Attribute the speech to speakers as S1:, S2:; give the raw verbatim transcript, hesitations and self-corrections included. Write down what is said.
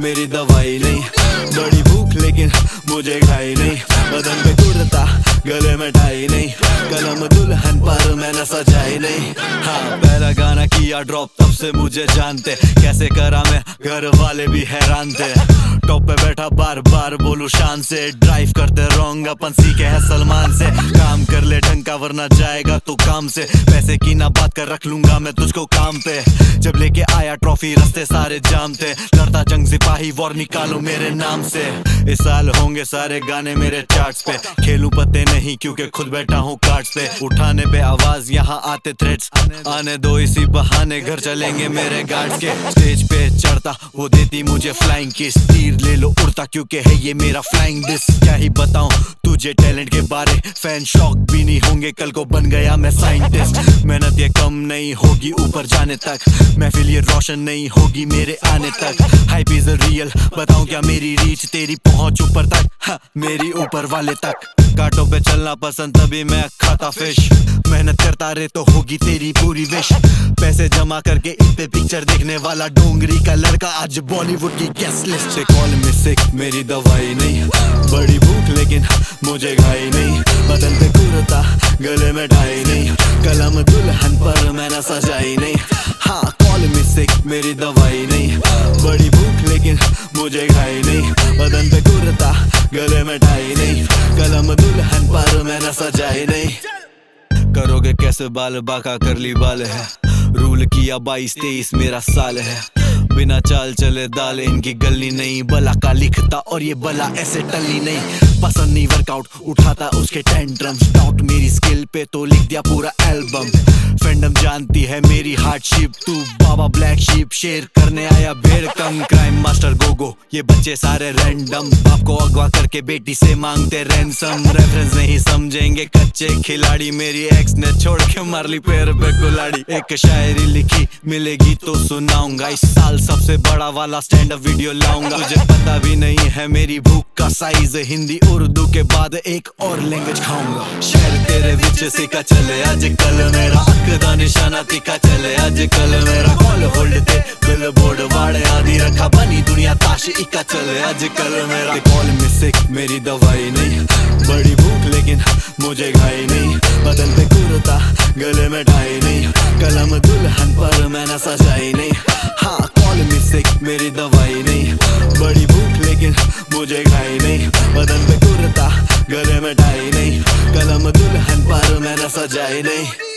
S1: मेरी दवाई नहीं। बड़ी भूख लेकिन मुझे खाई नहीं, बदन पे कुर्ता गले में टाई नहीं, कलम दुल्हन पर मैंने सजाई नहीं। हाँ पहला गाना किया ड्रॉप तब से मुझे जानते, कैसे करा मैं घर वाले भी हैरान थे। टॉप पे बैठा बार बार बोलूं शान से, ड्राइव करते रॉन्ग अपन सीखे है सलमान से। काम कर ले ढंग का वरना जाएगा तो काम से, पैसे की ना बात कर रख लूंगा मैं तुझको काम पे। जब लेके आया ट्रॉफी रास्ते सारे जाम थे, लड़ता जंग सिपाही वॉर निकालो मेरे नाम से। इस साल होंगे सारे गाने मेरे चार्ट्स पे, खेलूं पत्ते नहीं क्योंकि खुद बैठा हूँ कार्ड्स पे। उठाने पे आवाज यहाँ आते थ्रेड्स, आने दो इसी बहाने घर चलेंगे मेरे गार्ड्स के। स्टेज पे चढ़ता वो देती मुझे फ्लाइंग किस, तीर ले लो उड़ता क्योंकि है ये मेरा फ्लाइंग डिस। क्या ही बताऊं तुझे टैलेंट के बारे, फैन शॉक भी नहीं होंगे कल को बन गया मैं साइंटिस्ट। मेहनत ये कम नहीं होगी ऊपर जाने तक, महफिल ये रोशन नहीं होगी मेरे आने तक। हाइप इज रियल बताऊं क्या मेरी रीच, तेरी पहुंच ऊपर तक हाँ, मेरी ऊपर वाले तक। कांटों पे चलना पसंद तभी मैं खाता फिश, मेहनत करता रे तो होगी तेरी पूरी विश। पैसे जमा करके इन पे पिक्चर देखने वाला डोंगरी का लड़का आज बॉलीवुड की गेस्ट लिस्ट पे। कॉल में सिक मेरी दवाई नहीं, बड़ी भूख लेकिन मुझे घाई नहीं, बदन पे कुर्ता गले में टाई नहीं, कलम दुल्हन पर मैंने सजाई नहीं। हाँ कॉल में सिक मेरी दवाई नहीं, बड़ी भूख लेकिन मुझे घाई नहीं, बदन पे कुर्ता गले में टाई नहीं, कलम दुल्हन पर मैंने सजाई नहीं। करोगे कैसे बाल बाका कर ली बाल है, रूल किया बाईस तेईस मेरा साल है। बिना चाल चले दाल इनकी गलनी नहीं, बला का लिखता और ये बला ऐसे टली नहीं। पसंद नहीं वर्कआउट उठाता उसके टेंट्रम्स, डाउट मेरी स्किल पे तो लिख दिया पूरा एल्बम। फैंडम जानती है मेरी हार्डशिप, तू बाबा ब्लैक शीप शेर करने आया भेड़ कम। क्राइम मास्टर गोगो ये बच्चे सारे रैंडम, बाप को अगवा करके बेटी से मांगते रैंसम। रेफरेंस नहीं समझेंगे कच्चे खिलाड़ी, मेरी एक्स ने छोड़ के मार ली पैर पे कुल्हाड़ी। एक शायरी लिखी मिलेगी तो सुनाऊंगा, इस साल सबसे बड़ा वाला स्टैंड अप वीडियो लाऊंगा। तुझे पता भी नहीं है मेरी भूख का साइज, हिंदी उर्दू के बाद एक और लैंग्वेज खाऊंगा। शहर तेरे विच सिखा चले आज कल मेरा, अकदा निशाना तिखा चले आज कल मेरा। कॉल होल्ड ते बिल बोर्ड वाड़े आदि रखा, बनी दुनिया ताश इका चले आज कल मेरा। कॉल में सिक मेरी दवाई नहीं, बड़ी भूख लेकिन मुझे घाई नहीं, बदन पे कुर्ता गले में टाई नहीं, कलम दुल्हन पर मैंने सजाई नहीं। हाँ कॉल में सिक मेरी दवाई नहीं, बड़ी भूख लेकिन मुझे घाई नहीं, बदन पे कुर्ता गले में टाई नहीं, कलम दुल्हन पर मैंने सजाई नहीं।